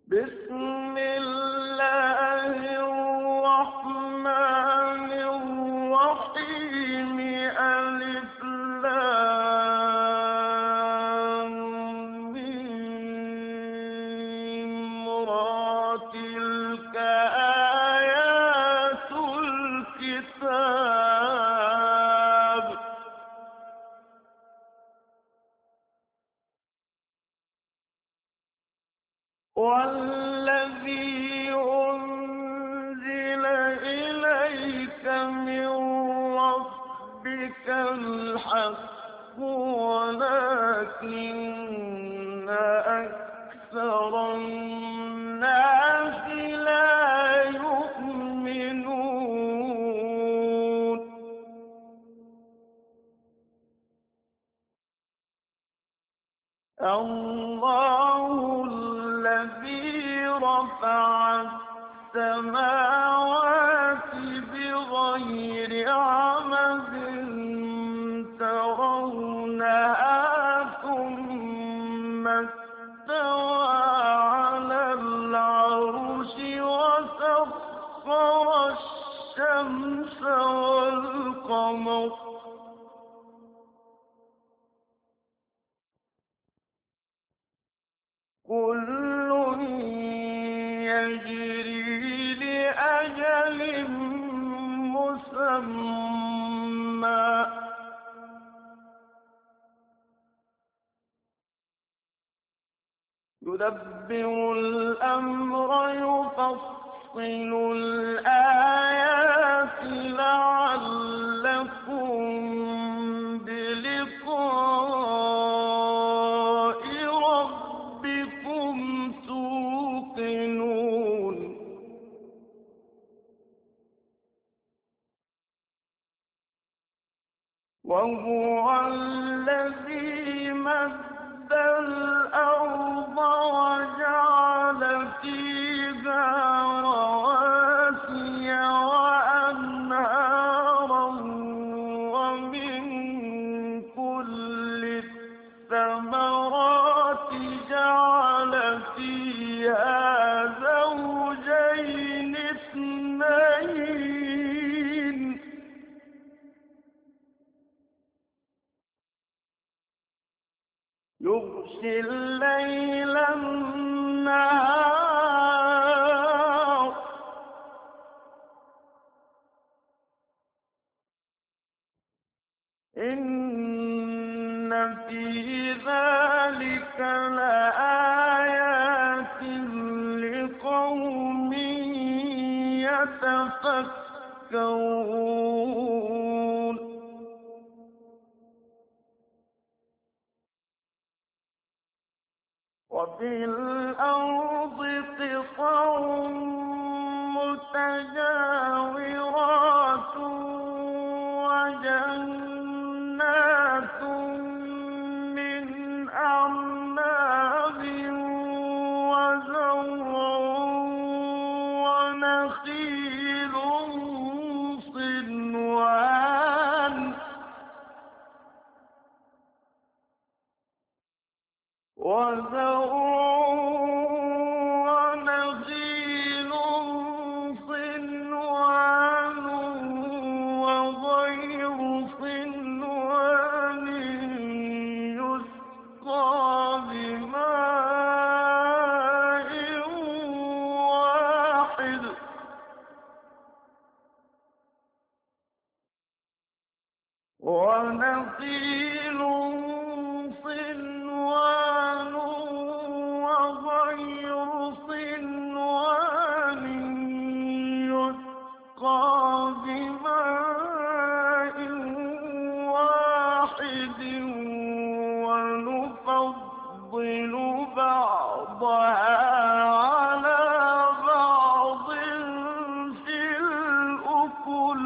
بسم الله الرحمن الرحيم. ألف لام ميم را. تلك آيات الكتاب. والذي أنزل إليك من ربك الحق ولكن أكثر الناس لا يؤمنون. الله الذي رفع السماوات بغير عمد ترونها ثم استوى على العرش وسخر الشمس والقمر كل يجري لأجل مسمى. يدبر الأمر يفصل الآيات لعلكم بلقاء ربكم توقنون. وهو الذي مد الأرض وجعل فيها رواسي وأنهارا ومن كل الثمرات جعل فيها زوجين اثنين يغشي الليل النهار إن في ذلك لآيات لقوم يتفكرون. وفي الأرض قطع متجاورات وجنات من أعناب وزرع ونخيل صنوان وغير صنوان يسقى بماء واحد ونخيل صنوان وغير صنوان يسقى بماء واحد ونفضل بعضها على بعض في الأكل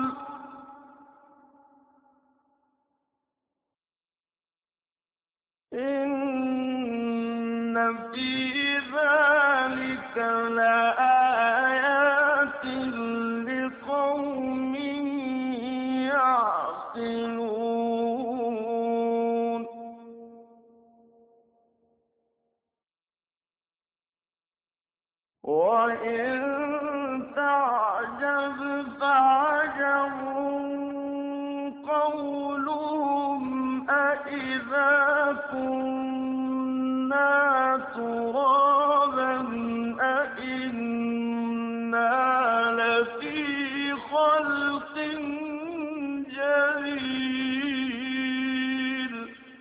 إن في ذلك لآيات لقوم يعقلون. وإن تعجب فعجب قولهم أإذا كنا ترابا أإنا لفي خلق جديد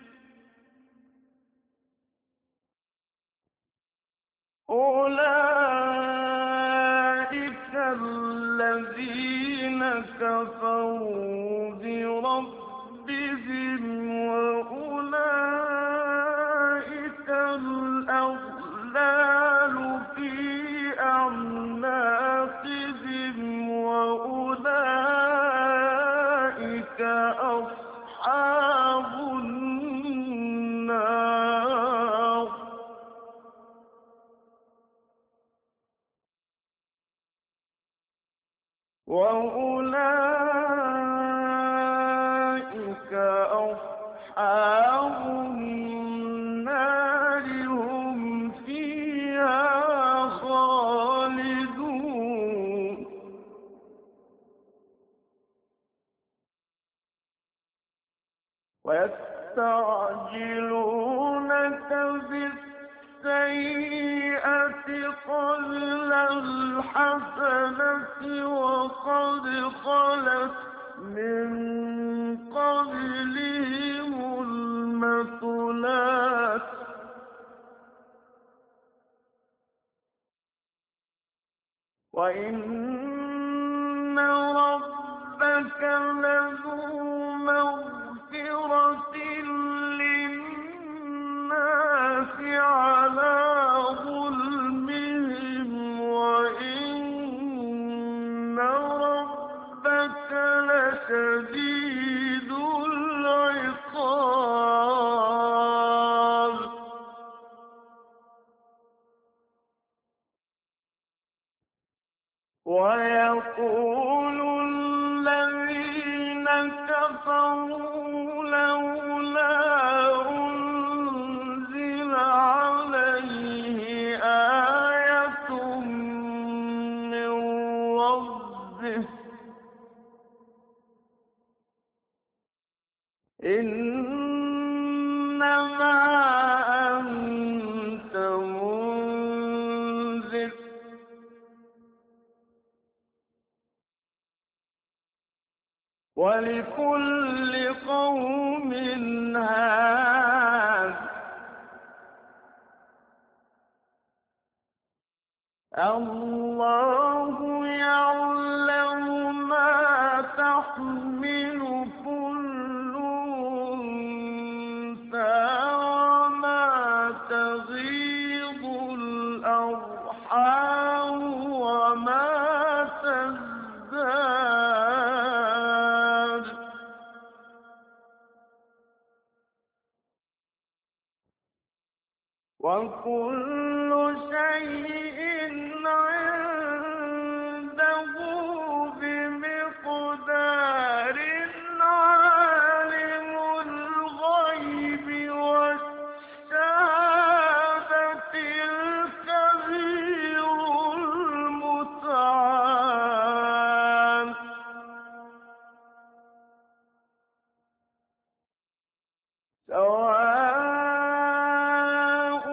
أولئك الذين كفروا بربهم وأولئك الأغلال في أعناقهم وأولئك أصحاب النار وأولئك أصحاب النار هم فيها خالدون ويستعجلونك بالسيئة قبل الحسنة وقد خلت من قبلهم المثلات وإن ربك لذو مغفرة للناس على ظلمهم وإن ربك لشديد العقاب ويقول الذين كفروا لولا أنزل عليه آية من ربه إنما أنت منذر ولكل قوم هاد الله يعلم ما تحمل كل أنثى وما تغيض الأرحام وما تزداد وكل شيء عنده بمقدار عالم الغيب والشهادة الكبير المتعال سواء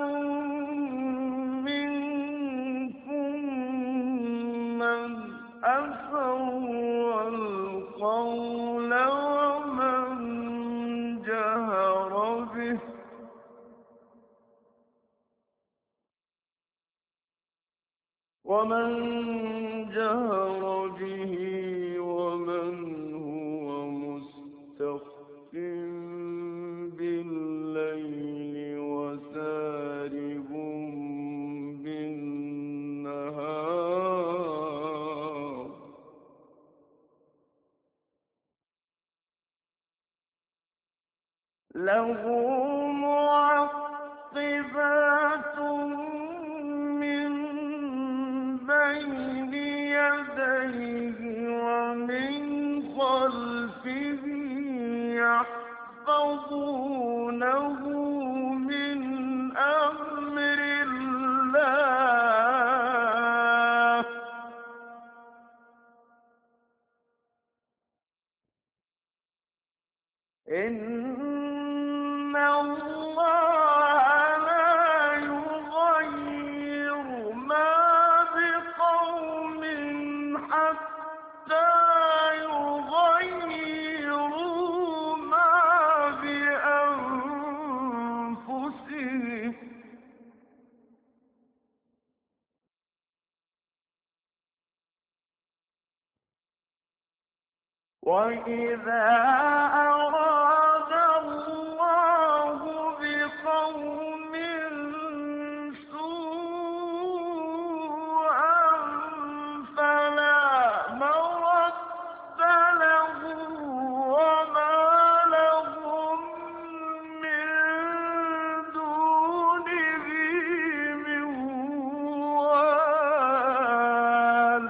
منكم من أسر القول ومن جهر به ومن هو مستخف بالليل وسارب بالنهار له معقبات من بين يديه ومن خلفه يحفظونه من أمر الله إن الله لا يغير ما بقوم حتى يغيروا ما بأنفسهم. وإذا أراد الله بقوم سوءا فلا مرد له وما لهم من دونه من وال.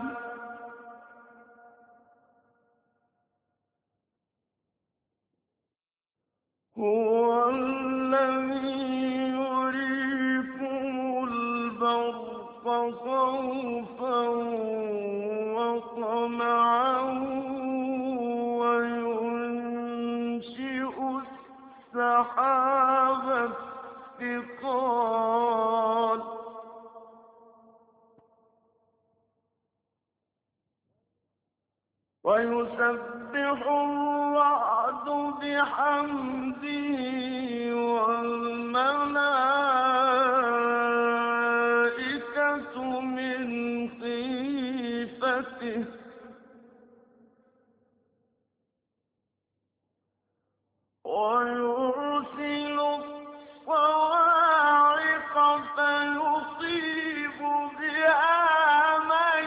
هو الذي يريكم البرق خوفا وطمعا وينشئ السحاب الثقال ويسبح الرعد بحمده والملائكة من خيفته ويرسل الصواعق فيصيب بها من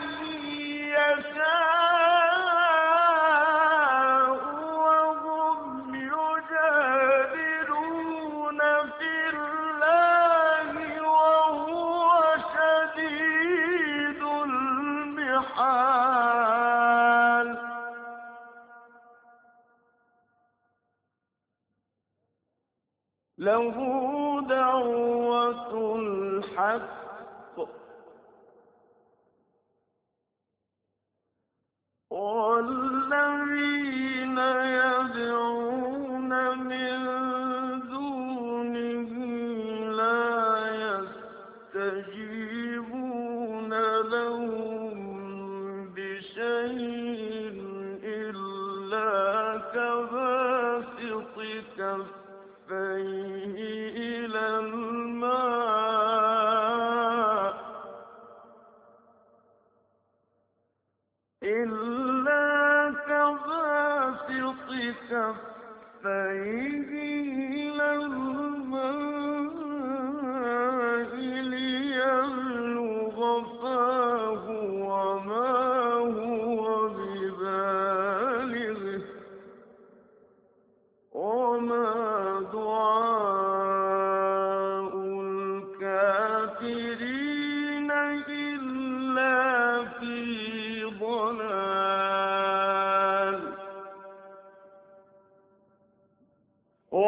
يشاء وهم يجادلون في الله وهو شديد المحال. له دعوة الحق والذين يدعون من دونه لا يستجيبون لهم بشيء إلا كباسط كفيه إلى الماء ليبلغ فاه وما هو ببالغه وما دعاء الكافرين إلا في ضلال.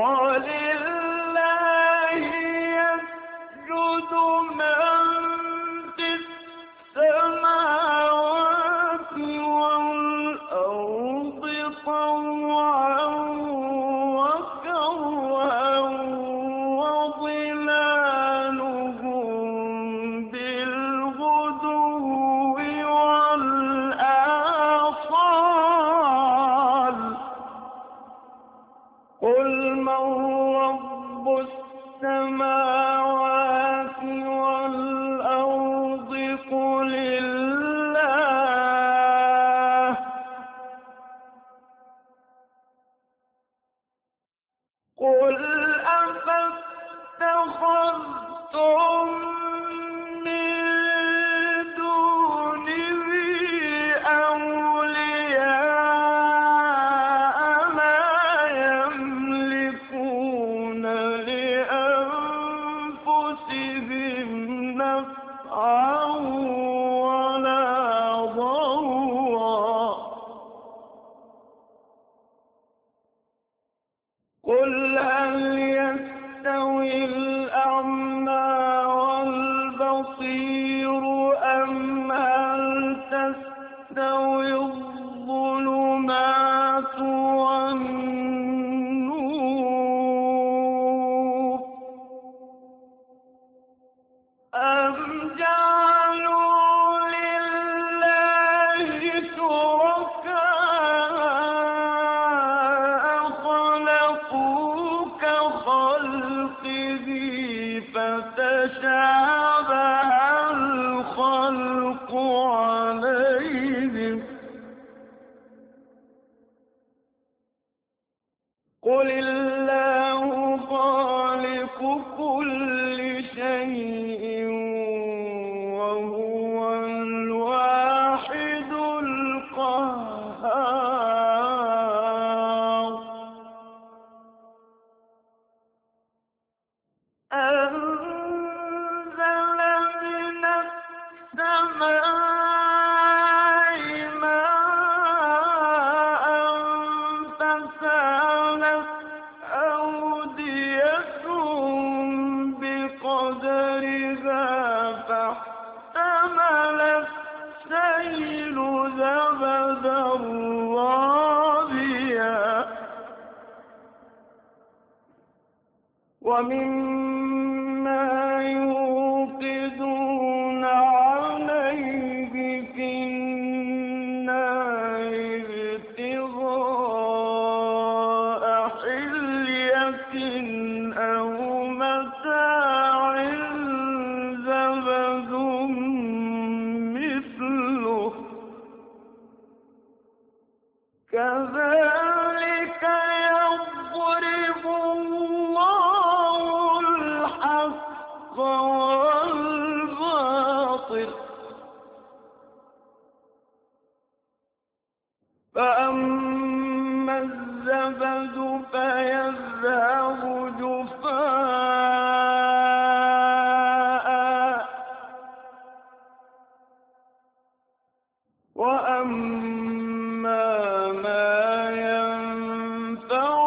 السماء ماء فسالت أودية بقدرها فاحتمل السيل زبدا رابيا ومما يوقدون عليه في النار ابتغاء حلية أو متاع زبد مثله كذلك يضرب الله الحق والباطل فأما الزبد فيذهب جفاء وأما ما ينفع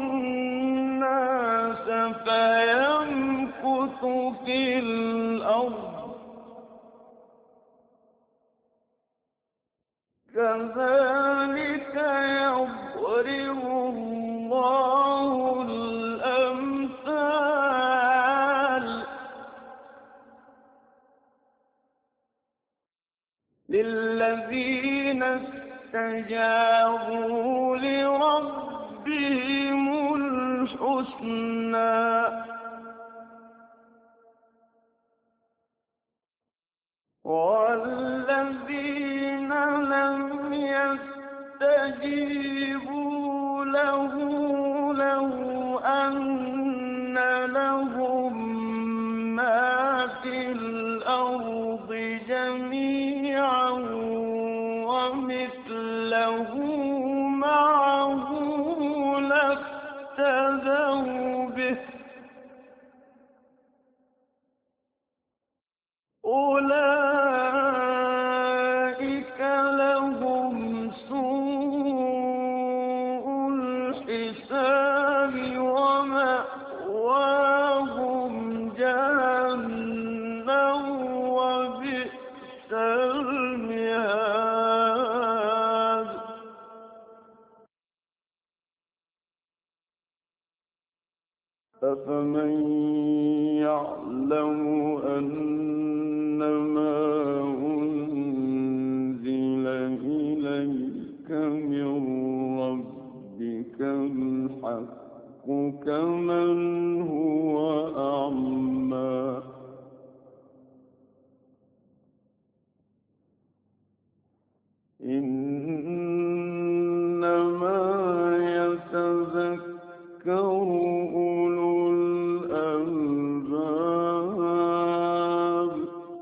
الناس فيمكث في الأرض كذلك يضرب الله الأمثال للذين استجابوا لربهم الحسنى والذين لم يستجيبوا له لو أن لهم ما في الأرض جميعا ومثله معه لافتدوا به أولئك لهم سوء الحساب ومأواهم جهنم وبئس المهاد أفمن يعلم أنما أنزل إليك من ربك الحق كمن هو أعمى إنما يتذكر أولو الألباب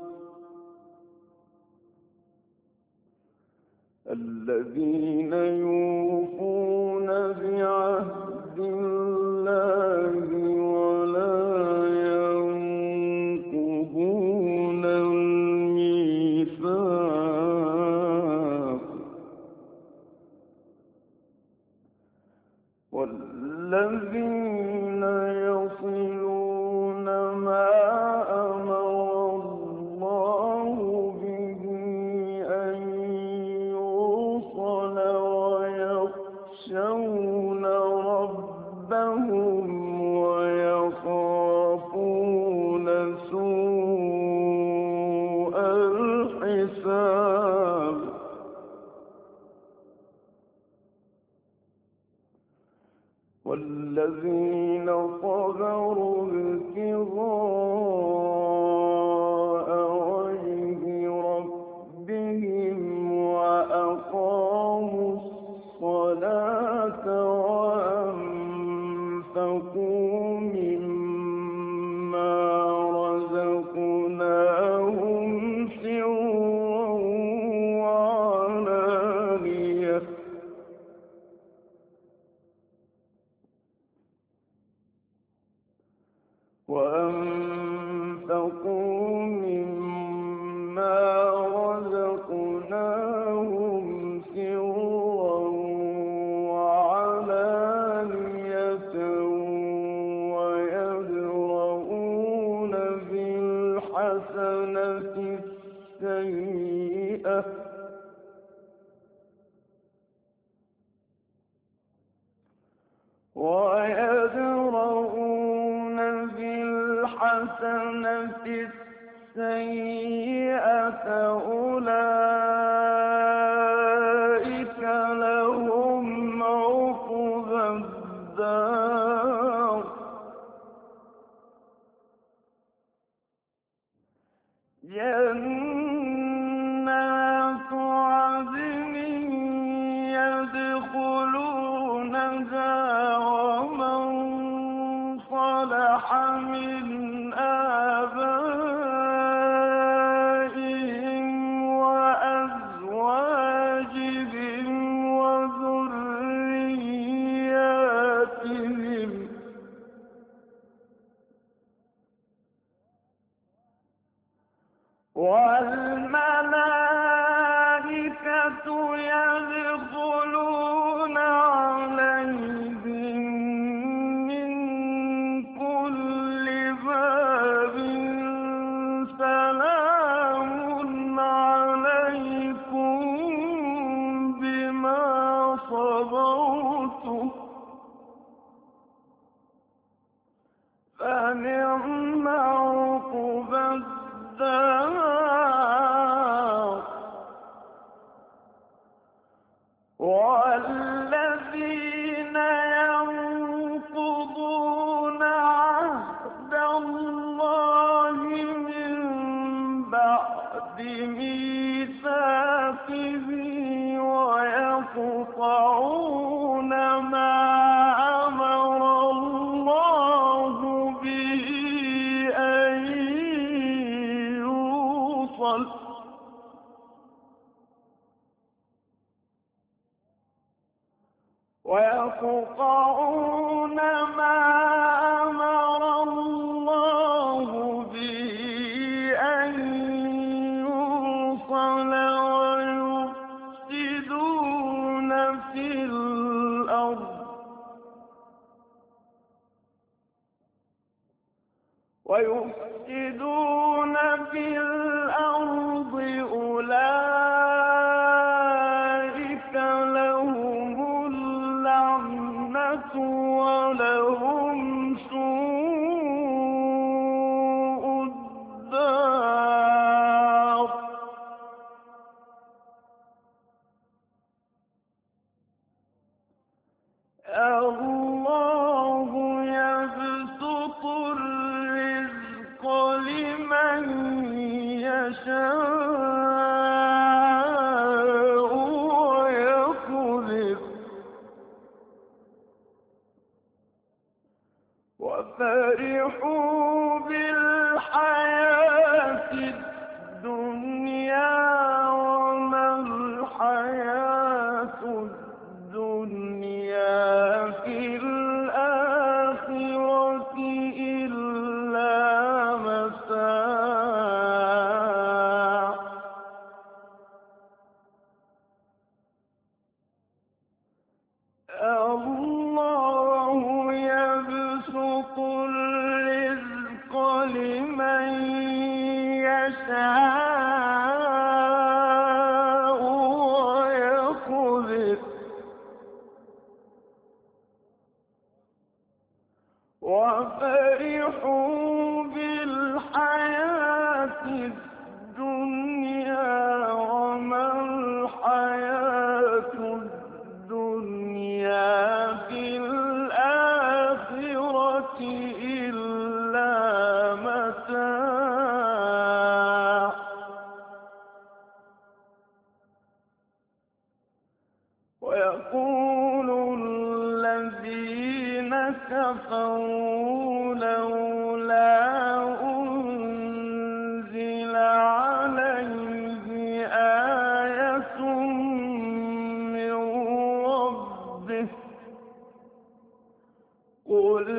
الذين يوفون بعهد الله ولا ينقضون الميثاق والذين يصلون ما أمر الله به أن يوصل ويخشون ربهم ويخافون سوء الحساب والذين صبروا ابتغاء وجه ربهم وأقاموا الصلاة وأنفقوا مما رزقناهم سرا وعلانية السيئة ويدرؤون بالحسنة السيئة أولئك لهم عقبى الدار جنات عدن يدخلونها ومن صلح من آبائهم وأزواجهم وذرياتهم والملائكة يدخلون عليهم من كل باب سلام عليكم بما صبرتم فنعم عقبى الدار والذين ينقضون عهد الله من بعد ميثاقه ويقطعون ما أمر الله به أن يوصل ويقطعون ما أمر الله به أن يوصل ويفسدون في الأرض أولئك لهم اللعنة ولهم سوء الدار الله يبسط الرزق لمن يشاء ويقدر وفرحوا بالحياة الدنيا وما الحياة الدنيا في الآخرة إلا متاع الله يبسط الرزق لمن يشاء ويقدر وفرحوا بالحياة الدنيا وما الحياة الدنيا في الآخرة إلا متاع ويقول الذين كفروا لولا أنزل عليه آية من ربه قل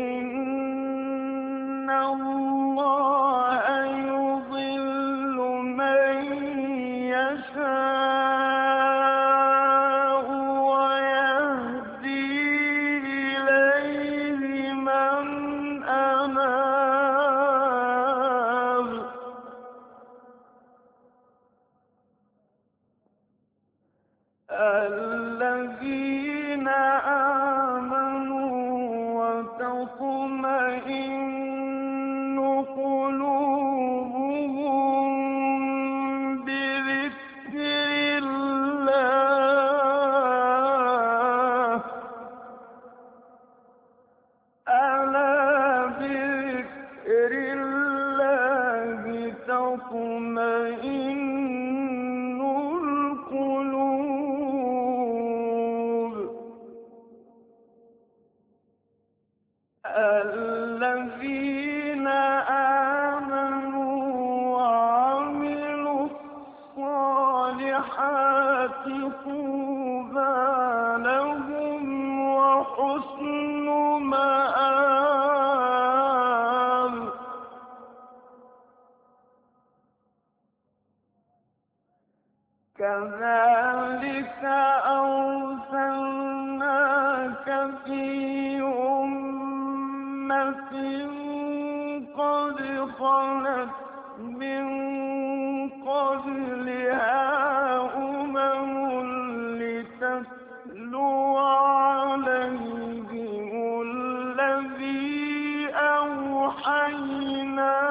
إن الله يضل من يشاء ويهدي إليه من أناب الذين آمنوا وتطمئن قلوبهم بذكر الله ألا بذكر الله تطمئن القلوب الذين آمنوا وعملوا الصالحات طوبى لهم وحسن مآب كذلك أرسلناك في أمة قد خلت من قبلها لتتلو عليهم الذي أوحينا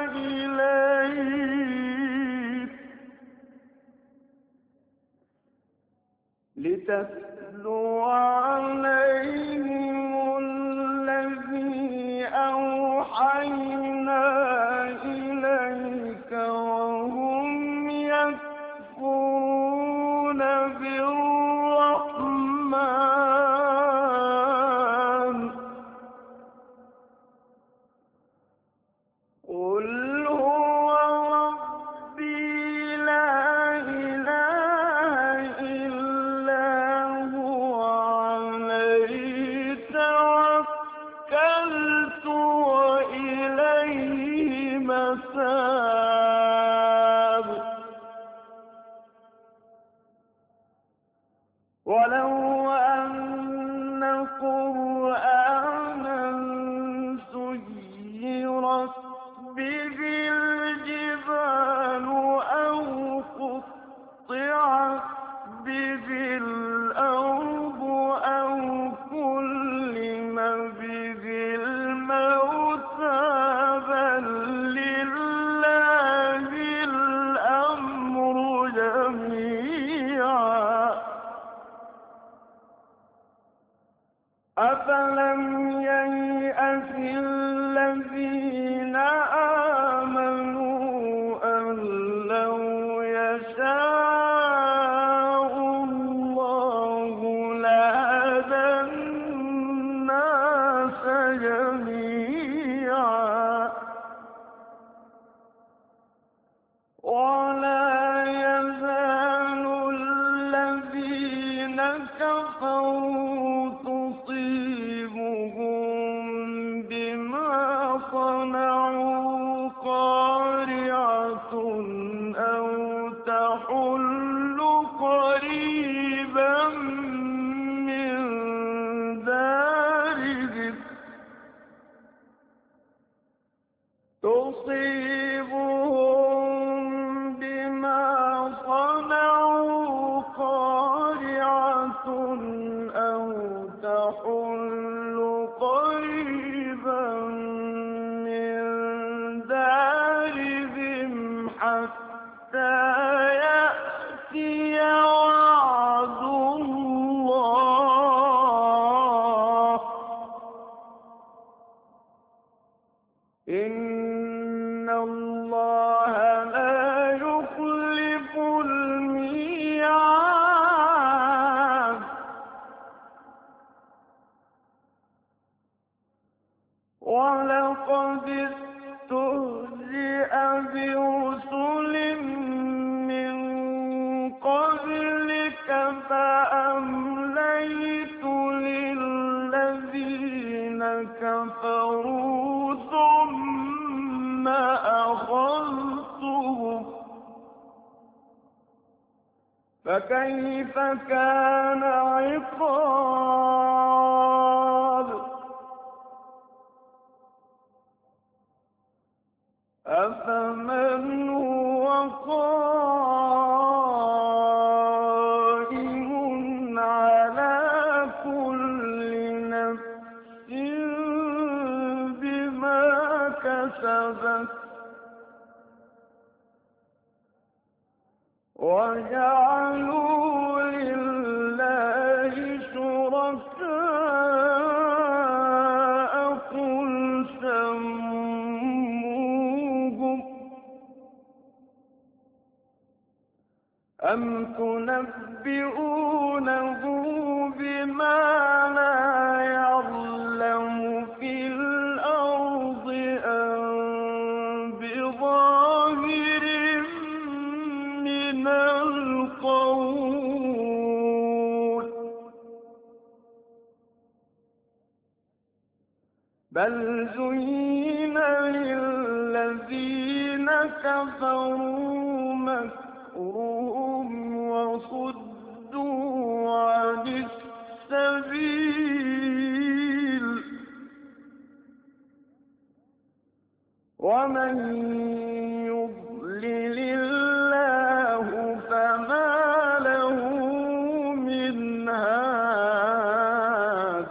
إليك وهم يكفرون بالرحمن قل هو ربي لا إله إلا هو عليه توكلت وإليه متاب ولو أن قرآنا سيرت به الجبال أو قطعت به الأرض أو كلم به الموتى بل لله الأمر جميعا أفلم ييأس الذين آمنوا أن لو يشاء الله لهدى الناس جميعا ولا يزال الذين كفروا تصيبهم بما صنعوا قارعة أو تحل قريبا من دارهم تصيبهم بما صنعوا قارعة أو تحل قريبا من دارهم حتى يأتي وعد الله إن الله لا يخلف الميعاد ولقد استهزئ برسل من قبلك فأمليت للذين كفروا ثم أخذتهم فكيف كان عقاب أفمن هو قائم وجعلوا لله شركاء قل سموهم أم تنبئونه بما لا يعلم في الأرض أم بظاهر من القول بل زين للذين كفروا مكرهم وصدوا عن السبيل ومن يضلل الله فما له من هاد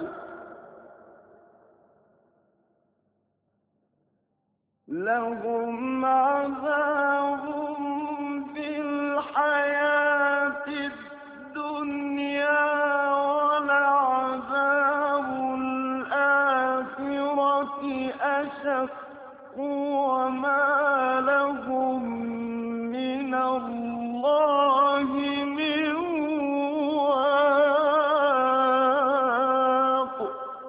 لهم عذاب في الحياة الدنيا ولعذاب الآخرة أشق وما لهم من الله من واق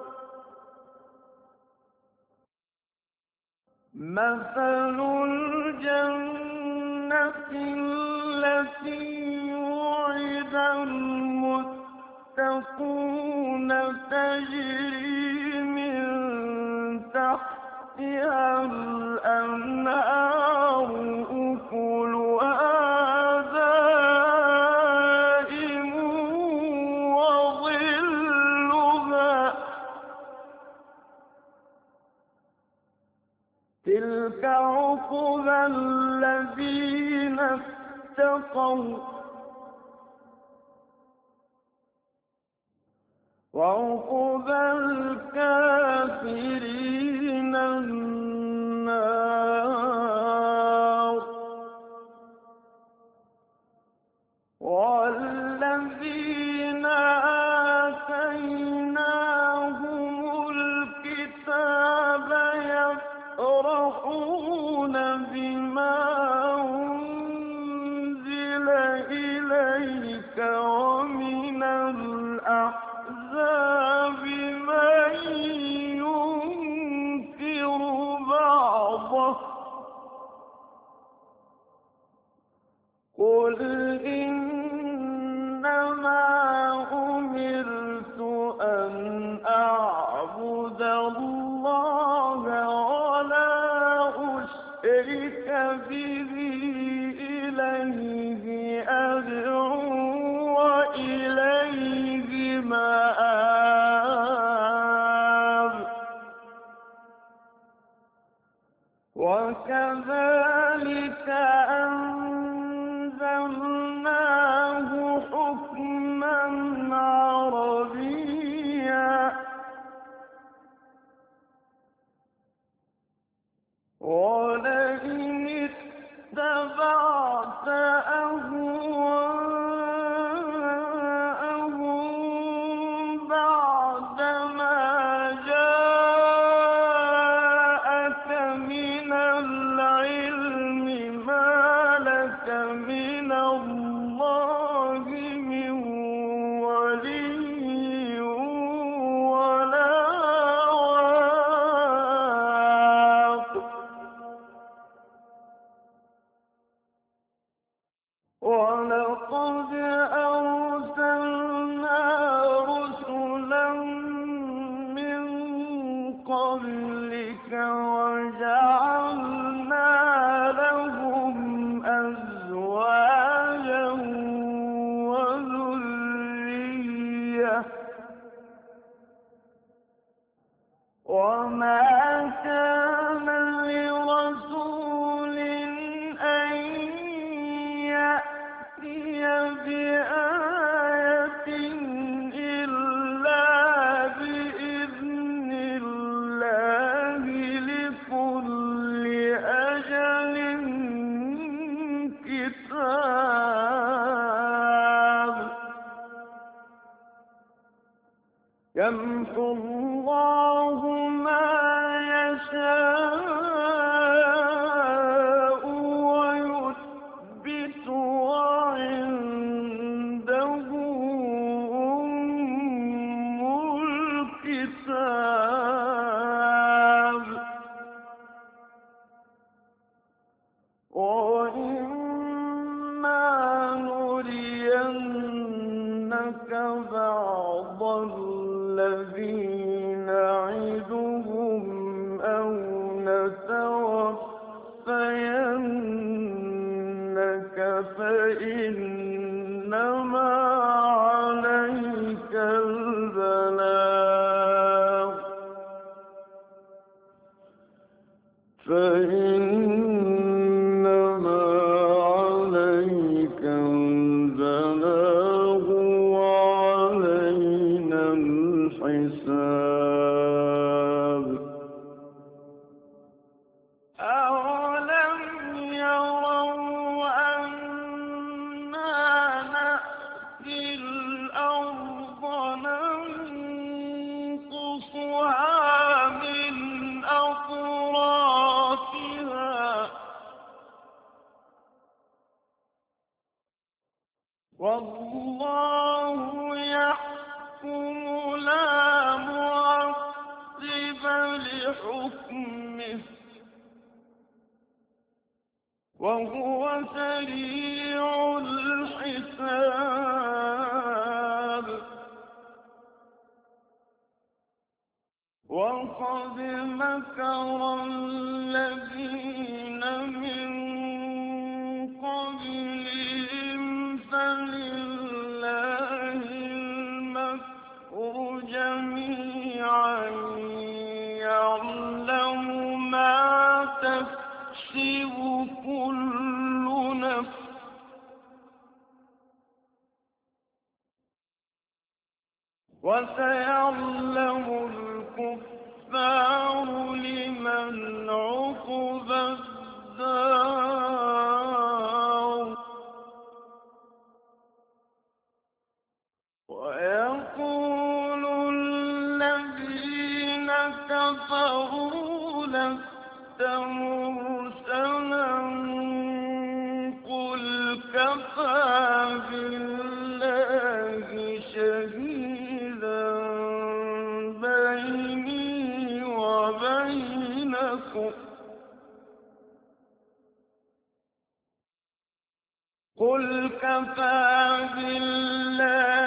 مثل الجنة التي وعد المتقون تجري من تحتها الأنهار أكلها دائم وظلها تلك عقبى الذين اتقوا وعقبى الكافرين النار والذين آتيناهم الكتاب يفرحون بما أنزل إليك ومن الأحزاب من ينكر بعضه قل إنما أمرت أن أعبد الله ولا أشرك به إليه أدعو وإليه مآب وكذلك أنزلناه حكما عربيا ولئن اتبعت أهواءهم بعدما جاءك من العلم ما لك من الله من ولي ولا واق ولقد أرسلنا رسلا من قبلك وجعلنا لهم أزواجا يمحو الله ما يشاء ويثبت وعنده أم الكتاب وإما نرينك بعض الذين نعدهم أو نتوفينك فإنما عليك البلاغ وعلينا الحساب أولم يروا أنا نأتي الأرض ننقصها من أطرافها والله يحكم لا معقب لحكمه وهو سريع الحساب وقد مكر الذين من قبلهم فلله المكر جميعا يعلم ما تكسب كل نفس وسيعلم الكفار لمن عقبى الدار ويقول الذين كفروا لست مرسلا قل كفى بالله شهيدا بيني وبينكم قل كفى بالله